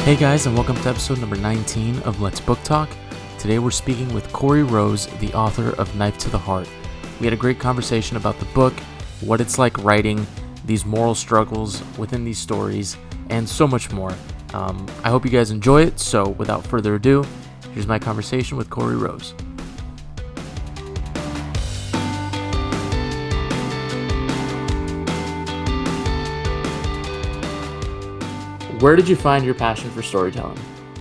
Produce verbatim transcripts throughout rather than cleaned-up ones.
Hey guys, and welcome to episode number nineteen of Let's Book Talk. Today we're speaking with Corey Rose, the author of Knife to the Heart. We had a great conversation about the book, what it's like writing, these moral struggles within these stories, and so much more. Um, I hope you guys enjoy it, so without further ado, here's my conversation with Corey Rose. Where did you find your passion for storytelling?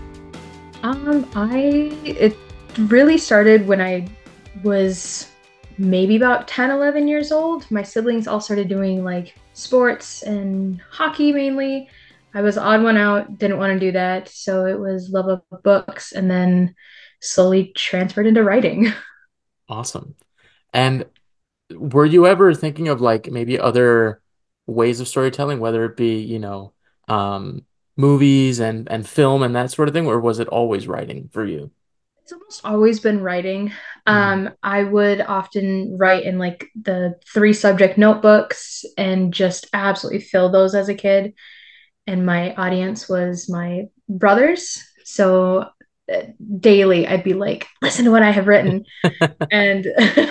Um, I it really started when I was maybe about ten, eleven years old. My siblings all started doing like sports and hockey mainly. I was the odd one out, didn't want to do that, so it was love of books and then slowly transferred into writing. Awesome. And were you ever thinking of like maybe other ways of storytelling, whether it be, you know, um, movies and and film and that sort of thing, or was it always writing for you? It's almost always been writing. Hmm. Um, I would often write in like the three subject notebooks and just absolutely fill those as a kid. And my audience was my brothers. So uh, daily I'd be like, listen to what I have written. And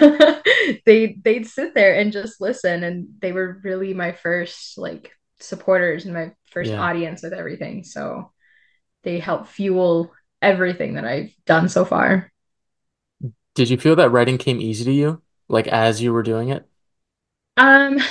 they they'd sit there and just listen. And they were really my first like supporters and my first Yeah. audience with everything. So they help fuel everything that I've done so far. Did you feel that writing came easy to you, like as you were doing it? Um,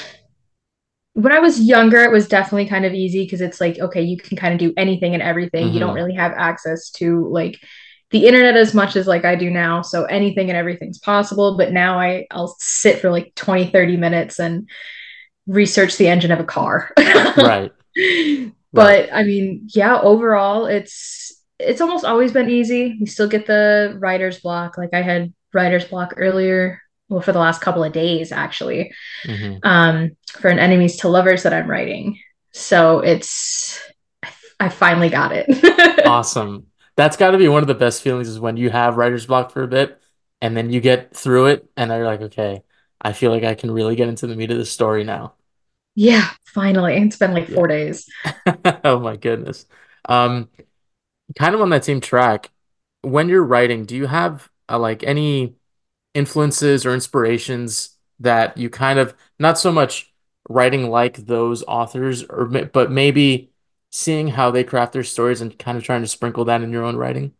when I was younger, it was definitely kind of easy because it's like, okay, you can kind of do anything and everything. You don't Hmm. really have access to like the internet as much as like I do now. So anything and everything's possible. But now I, I'll sit for like twenty, thirty minutes and research the engine of a car. Right. Right. But I mean, yeah, overall, it's it's almost always been easy. You still get the writer's block. Like I had writer's block earlier, well, for the last couple of days, actually, Hmm. um, for an enemies to lovers that I'm writing. So it's I finally got it. Awesome. That's got to be one of the best feelings is when you have writer's block for a bit and then you get through it and then you're like, okay, I feel like I can really get into the meat of the story now. Yeah, finally. It's been like four Yeah. days. Oh my goodness. Um, kind of on that same track, when you're writing, do you have uh, like any influences or inspirations that you kind of not so much writing like those authors or ma- but maybe seeing how they craft their stories and kind of trying to sprinkle that in your own writing?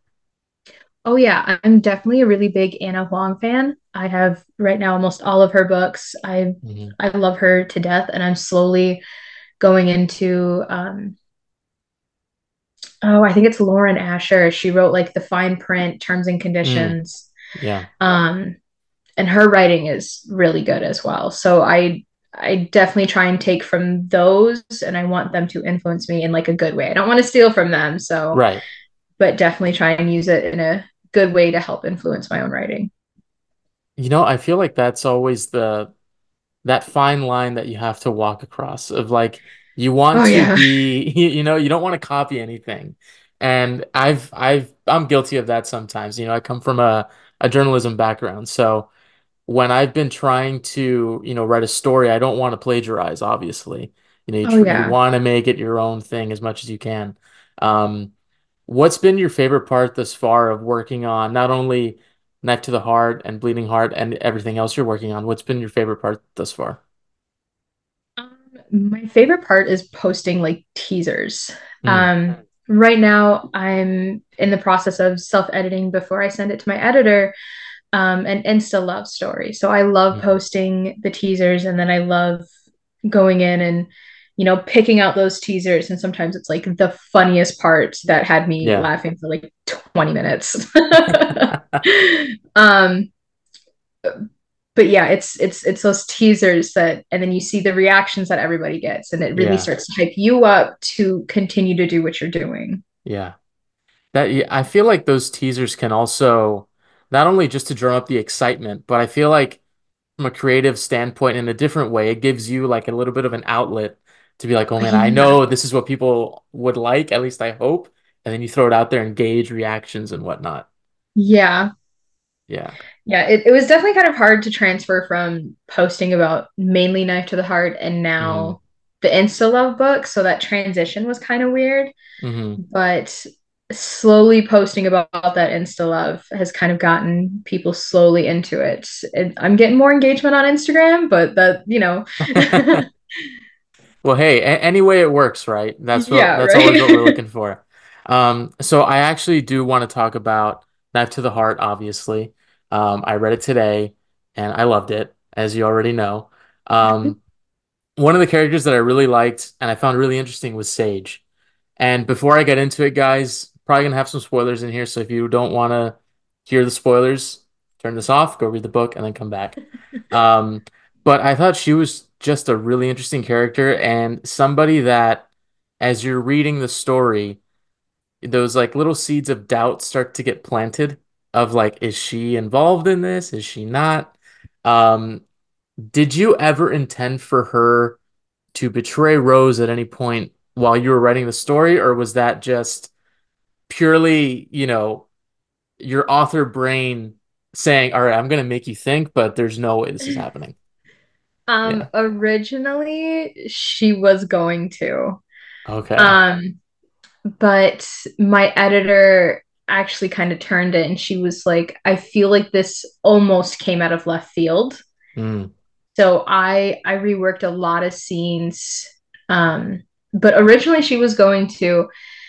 Oh yeah, I'm definitely a really big Anna Huang fan. I have right now almost all of her books. I Hmm. I love her to death, and I'm slowly going into um oh, I think it's Lauren Asher. She wrote like the fine print terms and Mm, conditions. yeah. Um and her writing is really good as well. So I I definitely try and take from those and I want them to influence me in like a good way. I don't want to steal from them, so Right. but definitely try and use it in a good way to help influence my own writing. You know, I feel like that's always the that fine line that you have to walk across of like you want Oh to yeah. be you know you don't want to copy anything, and I've I've I'm guilty of that sometimes. You know, I come from a a journalism background, so when I've been trying to you know write a story, I don't want to plagiarize, obviously. You know, you Oh tr you yeah. want to make it your own thing as much as you can. um What's been your favorite part thus far of working on not only Knife to the Heart and Bleeding Heart and everything else you're working on? What's been your favorite part thus far? Um, my favorite part is posting like teasers. Mm, Um, right now, I'm in the process of self-editing before I send it to my editor, um, an Insta love story. So I love mhm. posting the teasers and then I love going in and, you know, picking out those teasers. And sometimes it's like the funniest parts that had me Yeah. laughing for like twenty minutes. um, but yeah, it's it's it's those teasers that, and then you see the reactions that everybody gets, and it really Yeah. starts to hype you up to continue to do what you're doing. Yeah. That yeah, I feel like those teasers can also not only just to drum up the excitement, but I feel like from a creative standpoint in a different way, it gives you like a little bit of an outlet to be like, oh man, I Yeah, know this is what people would like, at least I hope. And then you throw it out there and gauge reactions and whatnot. yeah, Yeah. yeah. It, it was definitely kind of hard to transfer from posting about mainly Knife to the Heart and Hmm. now the Insta Love book, so that transition was kind of weird. Hmm. But slowly posting about that Insta Love has kind of gotten people slowly into it. it. I'm getting more engagement on Instagram, but that, you know, Well, hey, a- any way it works, right? That's what yeah, that's always what we're right. looking for. Um, so I actually do want to talk about Knife to the Heart, obviously. Um, I read it today and I loved it, as you already know. Um, one of the characters that I really liked and I found really interesting was Sage. And before I get into it, guys, probably gonna have some spoilers in here. So if you don't want to hear the spoilers, turn this off, go read the book, and then come back. Um, but I thought she was just a really interesting character and somebody that, as you're reading the story, those like little seeds of doubt start to get planted of like, is she involved in this? Is she not? Um, did you ever intend for her to betray Rose at any point while you were writing the story, or was that just purely, you know, your author brain saying, "All right, I'm gonna make you think, but there's no way this is happening." Um, Yeah. originally she was going to. Okay. Um, but my editor actually kind of turned it and she was like, I feel like this almost came out of left field. Mm, So I I reworked a lot of scenes. Um, but originally she was going to.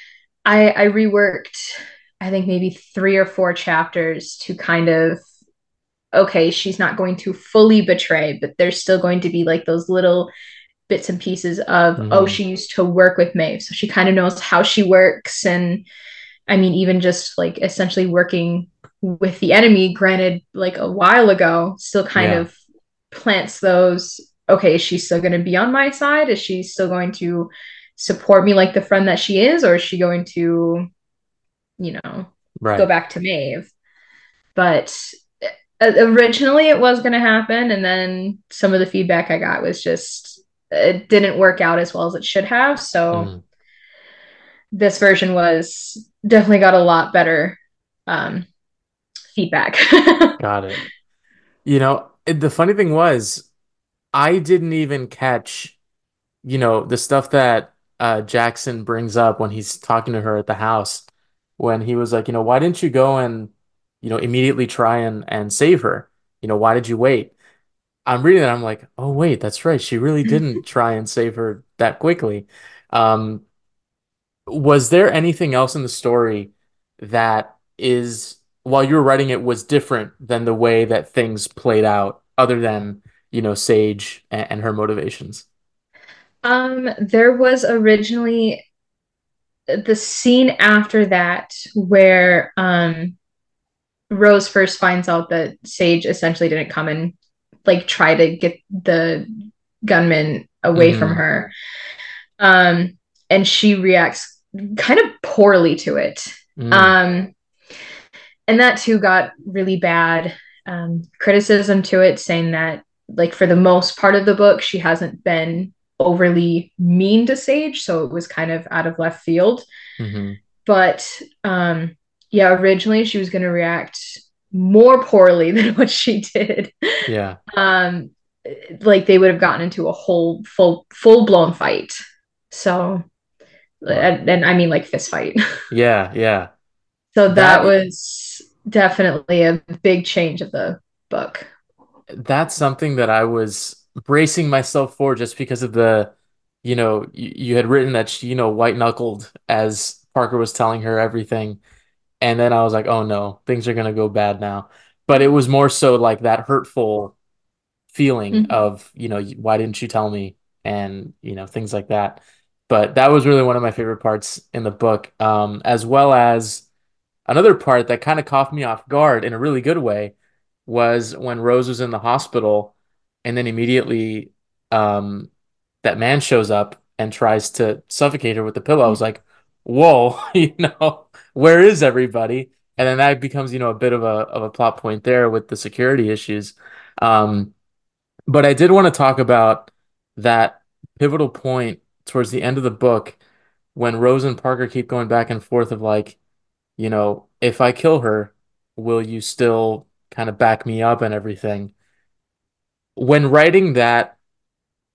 I I reworked I think maybe three or four chapters to kind of okay, she's not going to fully betray, but there's still going to be like those little bits and pieces of oh, hmm. she used to work with Maeve, so she kind of knows how she works. And I mean, even just like essentially working with the enemy, granted, like a while ago, still kind Yeah. of plants those. Okay, is she still going to be on my side? Is she still going to support me like the friend that she is, or is she going to, you know, go Right. back to Maeve? But uh, originally it was going to happen, and then some of the feedback I got was just it didn't work out as well as it should have. So Mm, this version was definitely got a lot better um, feedback. got it. You know, it, the funny thing was, I didn't even catch, you know, the stuff that uh, Jackson brings up when he's talking to her at the house, when he was like, you know, why didn't you go and, you know, immediately try and and save her? You know, why did you wait? I'm reading that, I'm like, oh wait, that's right. She really didn't try and save her that quickly. Um, was there anything else in the story that is, while you were writing it, was different than the way that things played out, other than, you know, Sage and, and her motivations? um, there was originally the scene after that where um, Rose first finds out that Sage essentially didn't come and like try to get the gunman away from Hmm. her. Um, and she reacts kind of poorly to it. Mm, Um, and that too got really bad um, criticism to it, saying that, like, for the most part of the book, she hasn't been overly mean to Sage. So it was kind of out of left field. hmm. But um, yeah, originally she was going to react more poorly than what she did. Yeah. Um, like they would have gotten into a whole full full blown fight. So Wow. and, and I mean like fist fight. Yeah, yeah. So that That was definitely a big change of the book. that's something that I was bracing myself for just because of the, you know, you, you had written that she, you know, white knuckled as Parker was telling her everything. And then I was like, oh no, things are gonna go bad now. But it was more so like that hurtful feeling Mhm. of, you know, why didn't you tell me? And, you know, things like that. But that was really one of my favorite parts in the book, um, as well as another part that kind of caught me off guard in a really good way was when Rose was in the hospital and then immediately um, that man shows up and tries to suffocate her with the pillow. I was like, whoa, you know, where is everybody? And then that becomes, you know, a bit of a of a plot point there with the security issues. Um, but I did want to talk about that pivotal point towards the end of the book when Rose and Parker keep going back and forth of like, you know, if I kill her, will you still kind of back me up and everything? When writing that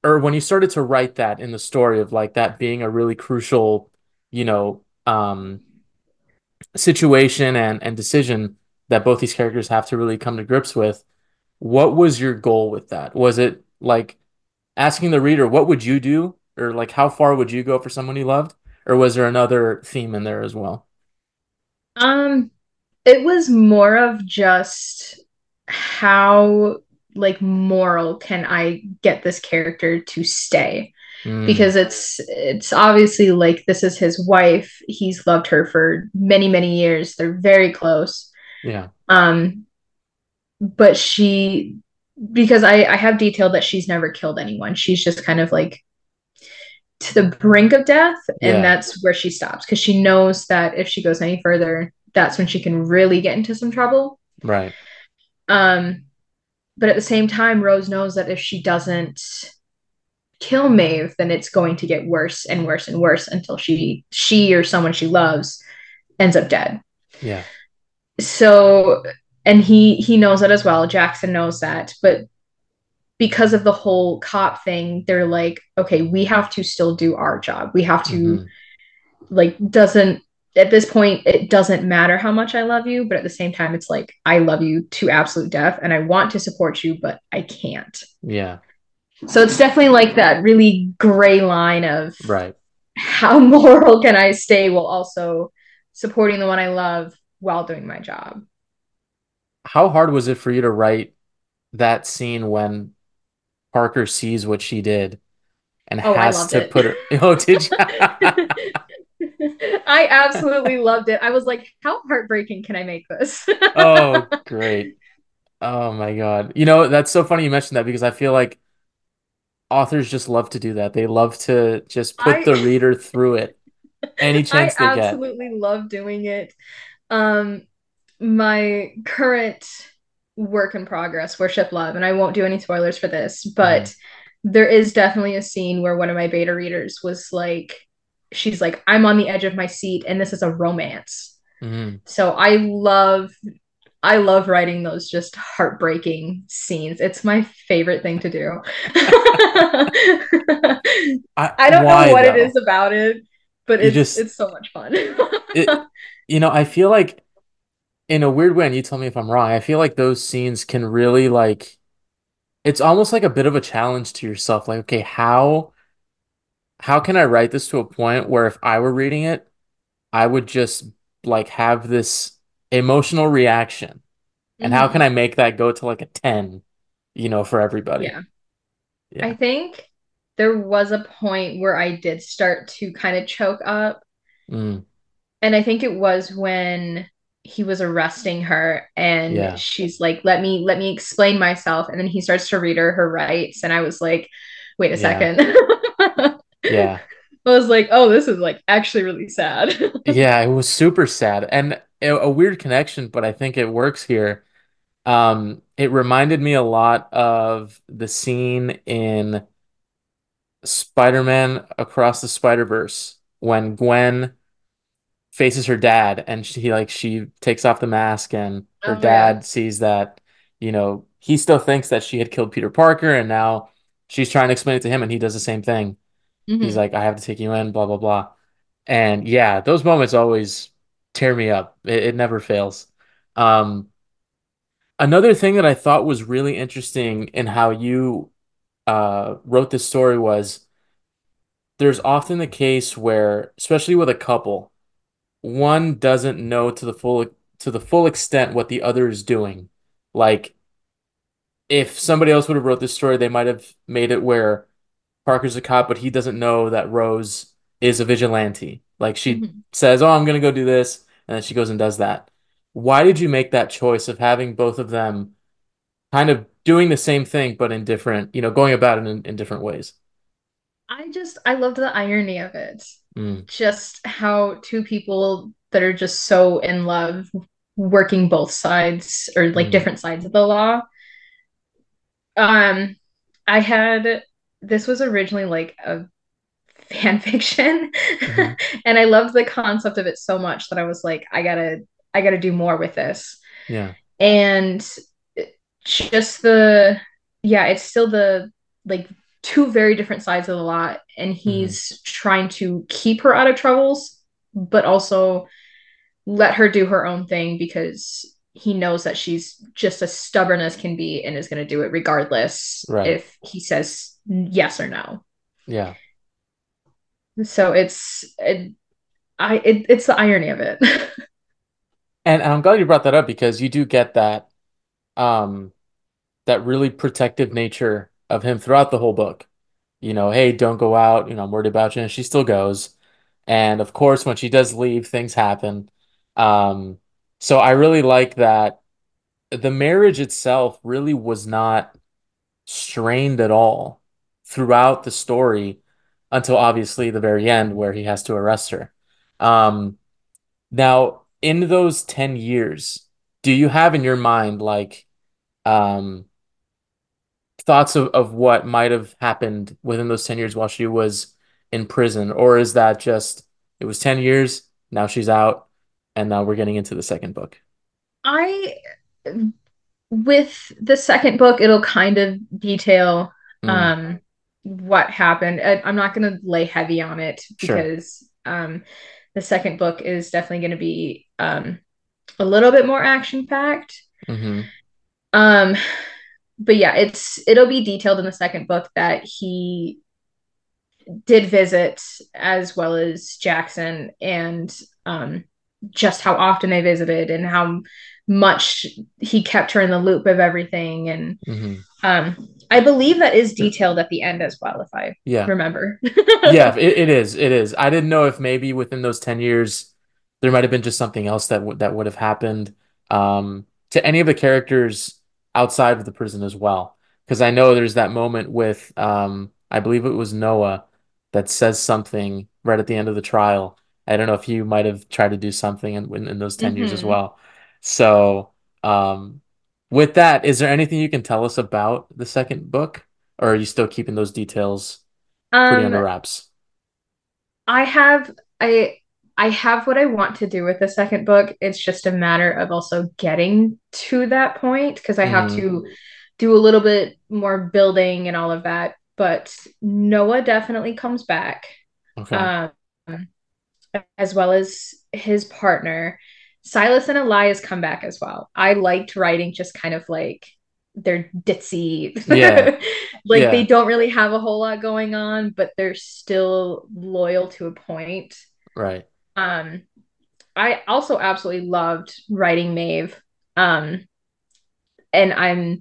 or when you started to write that in the story of like that being a really crucial, you know, um, situation and and decision that both these characters have to really come to grips with, what was your goal with that? Was it like asking the reader, what would you do? Or like how far would you go for someone you loved? Or was there another theme in there as well? Um, it was more of just how like moral can I get this character to stay? Mm, Because it's it's obviously like this is his wife. He's loved her for many, many years. They're very close. yeah. Um, but she because I, I have detailed that she's never killed anyone. She's just kind of like to the brink of death, and Yeah. that's where she stops because she knows that if she goes any further, that's when she can really get into some trouble. Right. Um, but at the same time, Rose knows that if she doesn't kill Maeve, then it's going to get worse and worse and worse until she she or someone she loves ends up dead. Yeah. So, and he he knows that as well. Jackson knows that, but because of the whole cop thing, they're like, okay, we have to still do our job. We have to Hmm. like doesn't at this point it doesn't matter how much I love you, but at the same time it's like I love you to absolute death and I want to support you, but I can't. Yeah. So it's definitely like that really gray line of Right. how moral can I stay while also supporting the one I love while doing my job. How hard was it for you to write that scene when Parker sees what she did and Oh, I has loved to it. put her? Oh, did you? I absolutely loved it. I was like, how heartbreaking can I make this? Oh, great. Oh my God. You know, that's so funny you mentioned that because I feel like authors just love to do that. They love to just put the I reader through it any I chance they get. absolutely love doing it. Um, my current work in progress, Worship Love, and I won't do any spoilers for this, Hmm. but there is definitely a scene where one of my beta readers was like, she's like, I'm on the edge of my seat, and this is a romance. Hmm. So I love I love writing those just heartbreaking scenes. It's my favorite thing to do. I, I don't know why what it is though? about it, but You it's just it's so much fun. it, you know, I feel like in a weird way, and you tell me if I'm wrong, I feel like those scenes can really like it's almost like a bit of a challenge to yourself. Like, okay, how how can I write this to a point where if I were reading it, I would just like have this emotional reaction? And how can Mhm. I make that go to like a ten, you know, for everybody? Yeah. I Yeah. think there was a point where I did start to kind of choke up. Mm, And I think it was when he was arresting her and yeah. she's like, let me let me explain myself. And then he starts to read her her rights. And I was like, wait a Yeah. second. I Yeah. was like, oh, this is like actually really sad. Yeah, it was super sad and a, a weird connection, but I think it works here. Um, it reminded me a lot of the scene in Spider-Man Across the Spider-Verse when Gwen faces her dad and she like she takes off the mask and her Oh yeah. dad sees that, you know, he still thinks that she had killed Peter Parker and now she's trying to explain it to him and he does the same thing. He's Hmm. like, I have to take you in, blah blah blah. And yeah, those moments always tear me up. It, it never fails. Um, another thing that I thought was really interesting in how you uh, wrote this story was there's often the case where, especially with a couple, one doesn't know to the full to the full extent what the other is doing. Like if somebody else would have wrote this story, they might have made it where Parker's a cop, but he doesn't know that Rose is a vigilante. Like she Hmm. says, "Oh, I'm gonna go do this," and then she goes and does that. Why did you make that choice of having both of them kind of doing the same thing but in different, you know, going about it in, in different ways? I just I loved the irony of it. Mm, Just how two people that are just so in love working both sides or like mm, different sides of the law. Um, I had this was originally like a fan fiction, hmm. and I loved the concept of it so much that I was like, I gotta, I gotta do more with this. Yeah. And just the, yeah, it's still the like two very different sides of the law, and Hmm. he's trying to keep her out of troubles, but also let her do her own thing because he knows that she's just as stubborn as can be and is going to do it regardless Right. if he says yes or no. Yeah. So it's it, I it, it's the irony of it. And, and I'm glad you brought that up because you do get that um that really protective nature of him throughout the whole book. You know, hey, don't go out, you know, I'm worried about you. And she still goes. And of course, when she does leave, things happen. Um, so I really like that the marriage itself really was not strained at all throughout the story until obviously the very end where he has to arrest her. Um, now, in those ten years, do you have in your mind like um, thoughts of, of what might have happened within those ten years while she was in prison? Or is that just it was ten years, now she's out, and now we're getting into the second book? I with the second book, it'll kind of detail Mm, um what happened. I, I'm not going to lay heavy on it sure. because um the second book is definitely going to be um a little bit more action packed. Mm-hmm. Um, but yeah, it's it'll be detailed in the second book that he did visit as well as Jackson and um just how often they visited and how much he kept her in the loop of everything and Mm-hmm. um I believe that is detailed at the end as well if I Yeah. remember. Yeah, it, it is. It is. I didn't know if maybe within those ten years there might have been just something else that would that would have happened um, to any of the characters outside of the prison as well. Because I know there's that moment with um, I believe it was Noah that says something right at the end of the trial. I don't know if you might have tried to do something in in, in those ten years as Hmm. well. So, um, with that, is there anything you can tell us about the second book, or are you still keeping those details pretty um under wraps? I have I I have what I want to do with the second book. It's just a matter of also getting to that point because I have Hmm. to do a little bit more building and all of that. But Noah definitely comes back, Okay. um, as well as his partner. Silas and Elias come back as well. I liked writing just kind of like they're ditzy. Yeah. Like they Yeah. don't really have a whole lot going on, but they're still loyal to a point. Right. Um, I also absolutely loved writing Maeve. Um, and I'm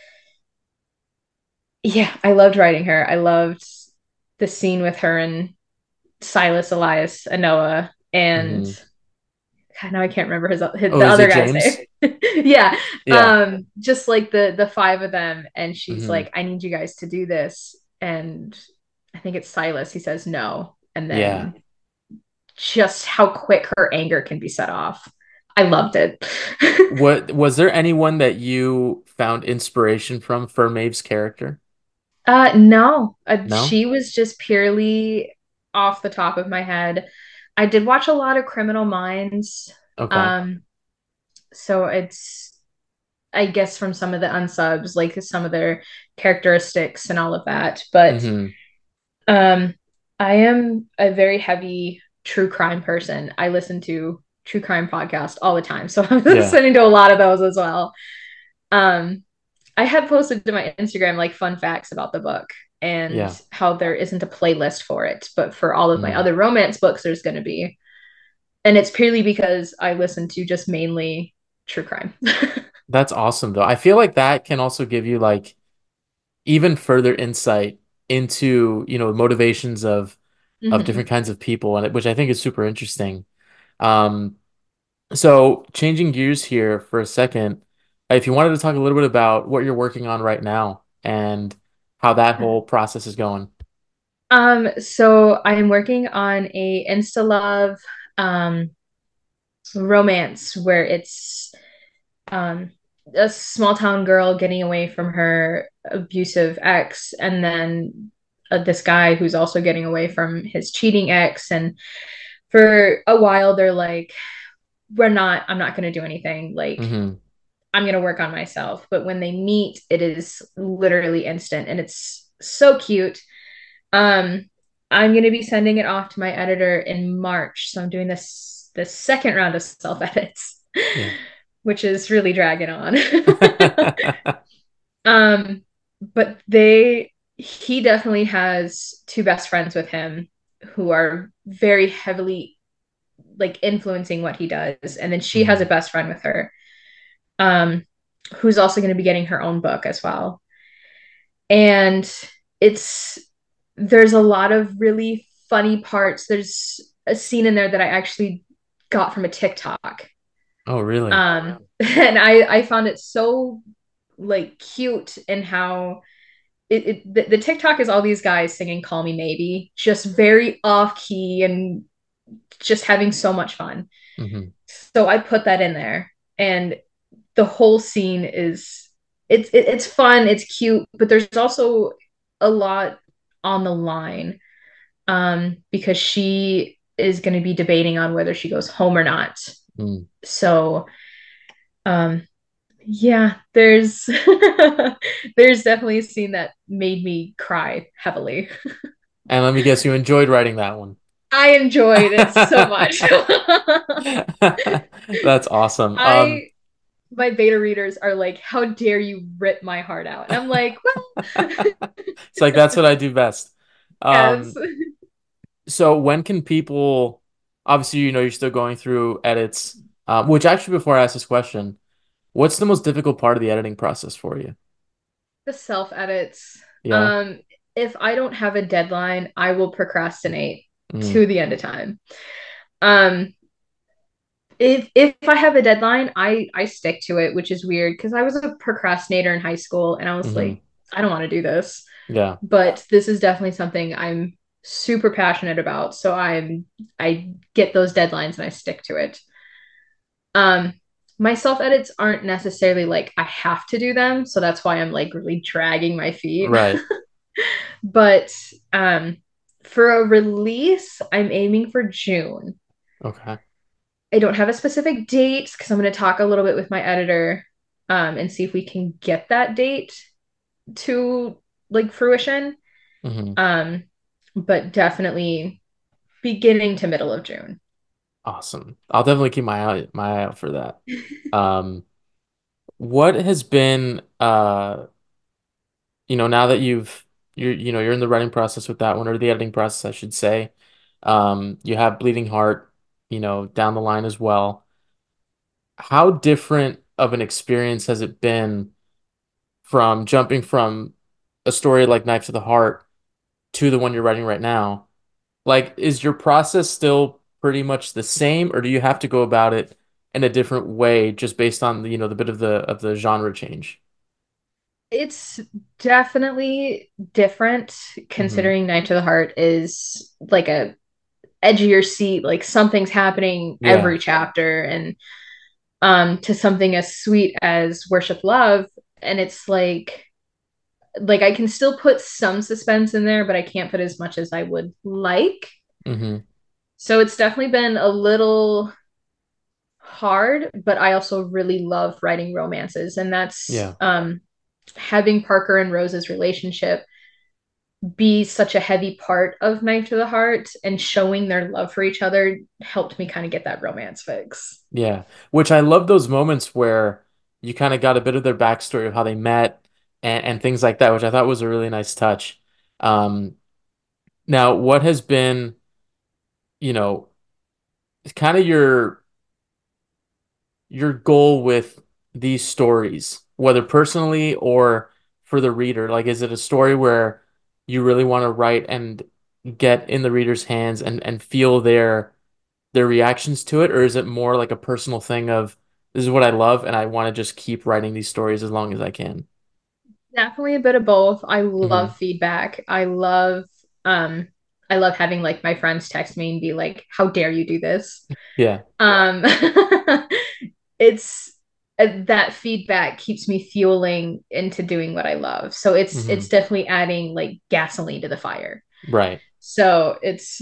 yeah, I loved writing her. I loved the scene with her and Silas, Elias, and Noah, and Hmm. God, now I can't remember his, his Oh, the is other it guy's James? name. Yeah, Yeah. um, just like the the five of them, and she's Hmm. like, "I need you guys to do this," and I think it's Silas. He says no, and Yeah. then just how quick her anger can be set off. I loved it. What was there anyone that you found inspiration from for Maeve's character? Uh, no, uh, No? she was just purely off the top of my head. I did watch a lot of Criminal Minds. Okay. Um, so it's, I guess, from some of the unsubs, like some of their characteristics and all of that. But Hmm. um, I am a very heavy true crime person. I listen to true crime podcasts all the time. So I'm Yeah. listening to a lot of those as well. Um, I had posted to my Instagram like fun facts about the book and Yeah. how there isn't a playlist for it, but for all of my Mm. other romance books, there's going to be. And it's purely because I listen to just mainly true crime. That's awesome though. I feel like that can also give you like even further insight into, you know, motivations of of Hmm. different kinds of people and it, which I think is super interesting. Um, So, changing gears here for a second, if you wanted to talk a little bit about what you're working on right now and how that whole process is going. Um, so I am working on a Insta Love um romance where it's um a small town girl getting away from her abusive ex and then uh, this guy who's also getting away from his cheating ex and for a while they're like we're not I'm not going to do anything like Hmm. I'm going to work on myself but when they meet it is literally instant and it's so cute. Um, I'm going to be sending it off to my editor in March. So I'm doing this the second round of self edits, Yeah. which is really dragging on. um, but they he definitely has two best friends with him who are very heavily like influencing what he does. And then she has a Mhm. best friend with her, um, who's also going to be getting her own book as well. And it's there's a lot of really funny parts. There's a scene in there that I actually got from a TikTok. Oh, really? Um, and I I found it so like cute and how it, it the, the TikTok is all these guys singing "Call Me Maybe," just very off key and just having so much fun. Hmm. So I put that in there, and the whole scene is it's it, it's fun, it's cute, but there's also a lot on the line, um, because she is going to be debating on whether she goes home or not. Mm. So, um, yeah, there's there's definitely a scene that made me cry heavily. And let me guess, you enjoyed writing that one. I enjoyed it so much. That's awesome. Um, I my beta readers are like, "How dare you rip my heart out?" And I'm like, "Well, it's like that's what I do best. yes." Um, so when can people, obviously, you know, you're still going through edits, um, which actually, before I ask this question, what's the most difficult part of the editing process for you? The self edits. Yeah. Um, if I don't have a deadline, I will procrastinate Mm, to the end of time. Um, if if I have a deadline, I I stick to it, which is weird because I was a procrastinator in high school and I was hmm. like, I don't want to do this. Yeah. But this is definitely something I'm super passionate about. So I'm I get those deadlines and I stick to it. Um, my self edits aren't necessarily like I have to do them, so that's why I'm like really dragging my feet. Right. But um, for a release, I'm aiming for June. Okay. I don't have a specific date because I'm going to talk a little bit with my editor, um, and see if we can get that date to like fruition. Hmm. Um, but definitely beginning to middle of June. Awesome. I'll definitely keep my eye my eye out for that. Um, what has been uh you know, now that you've you're you know you're in the writing process with that one, or the editing process, I should say. Um, you have Bleeding Heart, you know, down the line as well. How different of an experience has it been from jumping from a story like Knife to the Heart to the one you're writing right now? Like, is your process still pretty much the same, or do you have to go about it in a different way just based on the, you know, the bit of the of the genre change? It's definitely different Hmm. considering Knife to the Heart is like a edgier seat, like something's happening Yeah. every chapter, and um to something as sweet as Worship Love. And it's like like I can still put some suspense in there, but I can't put as much as I would like. Hmm. So it's definitely been a little hard, but I also really love writing romances. And that's Yeah. um having Parker and Rose's relationship be such a heavy part of Knife to the Heart and showing their love for each other helped me kind of get that romance fix. Yeah, which I love those moments where you kind of got a bit of their backstory of how they met and, and things like that, which I thought was a really nice touch. Um, now, what has been, you know, kind of your your goal with these stories, whether personally or for the reader? Like, is it a story where you really want to write and get in the reader's hands and and feel their their reactions to it, or is it more like a personal thing of this is what I love and I want to just keep writing these stories as long as I can? Definitely a bit of both. I Hmm. love feedback. I love um I love having like my friends text me and be like, "How dare you do this?" Yeah. Um it's uh, that feedback keeps me fueling into doing what I love. So it's Hmm. it's definitely adding like gasoline to the fire. Right. So it's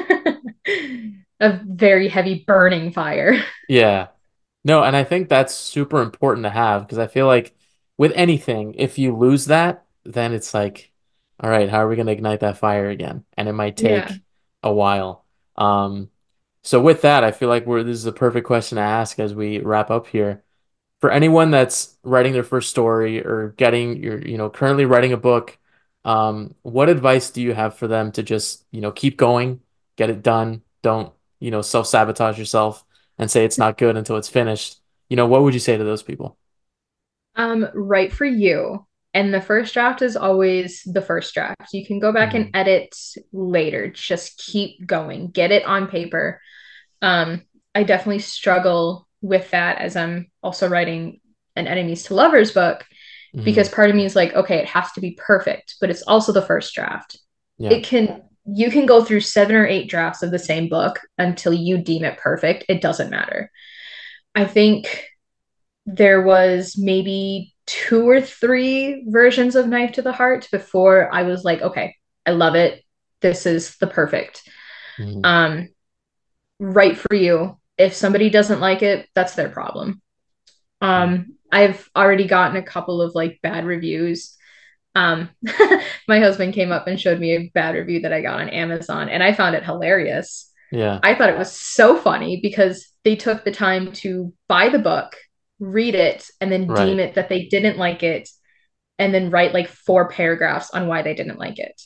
a very heavy burning fire. Yeah. No, and I think that's super important to have because I feel like with anything, if you lose that, then it's like All right, how are we going to ignite that fire again? And it might Yeah. take a while. Um, so with that, I feel like we're this is the perfect question to ask as we wrap up here. For anyone that's writing their first story or getting your, you know, currently writing a book, um, what advice do you have for them to just, you know, keep going, get it done, don't, you know, self-sabotage yourself and say it's not good until it's finished? You know, what would you say to those people? Um, right for you. And the first draft is always the first draft. You can go back and Mhm. edit later. Just keep going. Get it on paper. Um, I definitely struggle with that as I'm also writing an enemies to lovers book because Mhm. part of me is like, okay, it has to be perfect, but it's also the first draft. Yeah. It can you can go through seven or eight drafts of the same book until you deem it perfect. It doesn't matter. I think there was maybe two or three versions of Knife to the Heart before I was like, okay, I love it. This is the perfect. Mhm. Um, right for you. If somebody doesn't like it, that's their problem. Yeah. Um, I've already gotten a couple of like bad reviews. Um, my husband came up and showed me a bad review that I got on Amazon, and I found it hilarious. Yeah. I thought it was so funny because they took the time to buy the book, read it, and then deem Right. it that they didn't like it, and then write like four paragraphs on why they didn't like it.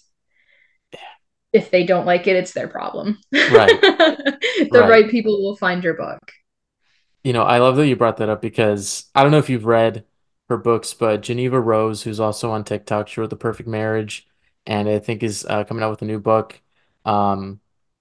If they don't like it, it's their problem. Right. The Right. right people will find your book. You know, I love that you brought that up because I don't know if you've read her books, but Geneva Rose, who's also on TikTok, she wrote The Perfect Marriage, and I think is uh, coming out with a new book. Um,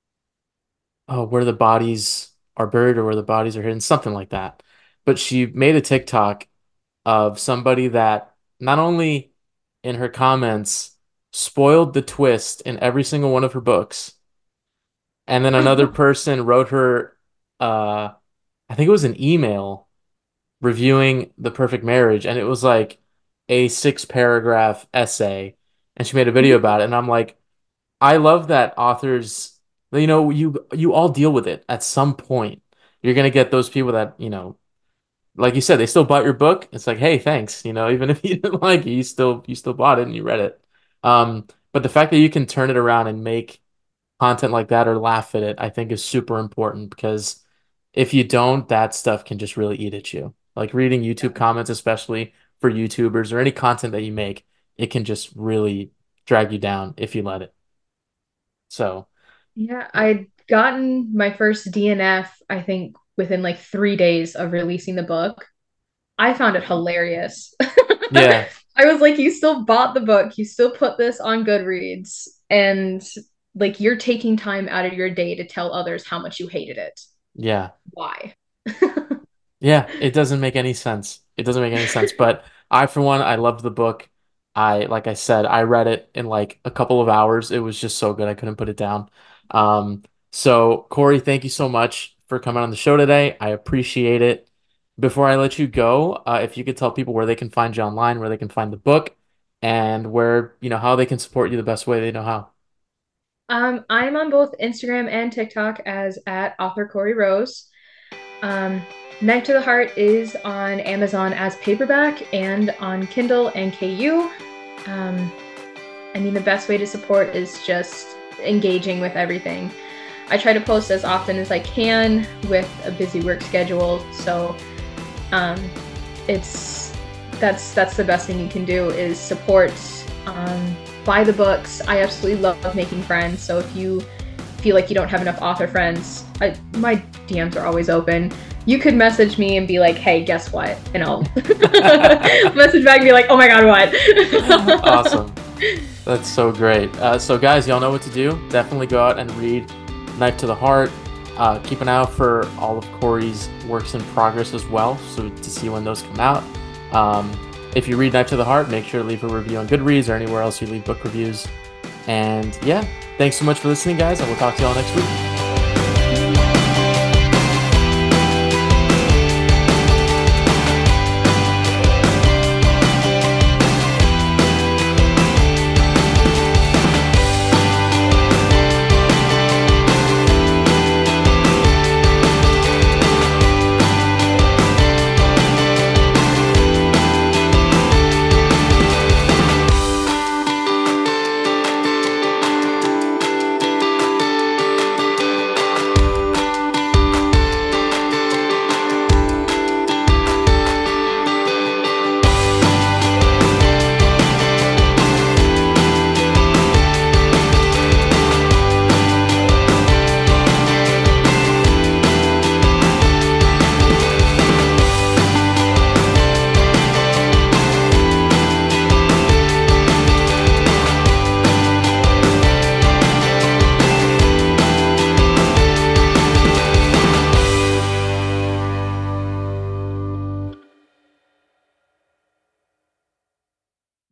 oh, where the bodies are buried or where the bodies are hidden, something like that. But she made a TikTok of somebody that not only in her comments spoiled the twist in every single one of her books, and then another person wrote her, uh, I think it was an email reviewing The Perfect Marriage, and it was like a six paragraph essay, and she made a video about it, and I'm like, I love that authors, you know, you you all deal with it at some point. You're gonna get those people that, you know, like you said, they still bought your book. It's like, hey, thanks, you know, even if you didn't like it, you still you still bought it and you read it. Um, but the fact that you can turn it around and make content like that or laugh at it, I think is super important because if you don't, that stuff can just really eat at you. Like reading YouTube comments, especially for YouTubers or any content that you make, it can just really drag you down if you let it. So, Yeah, yeah. I'd gotten my first D N F, I think, within like three days of releasing the book. I found it hilarious. Yeah, I was like, you still bought the book, you still put this on Goodreads, and like you're taking time out of your day to tell others how much you hated it. yeah. Why? Yeah, it doesn't make any sense. It doesn't make any sense. But I, for one, I loved the book. I, like I said, I read it in like a couple of hours. It was just so good. I couldn't put it down. Um, so Corey, thank you so much for coming on the show today. I appreciate it. Before I let you go, uh, if you could tell people where they can find you online, where they can find the book, and where, you know, how they can support you the best way they know how. Um, I'm on both Instagram and TikTok as at author Corey Rose. Um, Knife to the Heart is on Amazon as paperback and on Kindle and K U. Um, I mean, the best way to support is just engaging with everything. I try to post as often as I can with a busy work schedule, so um, it's that's that's the best thing you can do is support. Um, buy the books. I absolutely love making friends. So if you feel like you don't have enough author friends, I, my D Ms are always open. You could message me and be like, "Hey, guess what?" And I'll message back and be like, "Oh my god, what?" Awesome. That's so great. Uh, so, guys, y'all know what to do. Definitely go out and read Knife to the Heart. Uh, keep an eye out for all of Corey's works in progress as well, so to see when those come out. Um, if you read Knife to the Heart, make sure to leave a review on Goodreads or anywhere else you leave book reviews. And yeah, thanks so much for listening, guys, and we'll talk to y'all next week.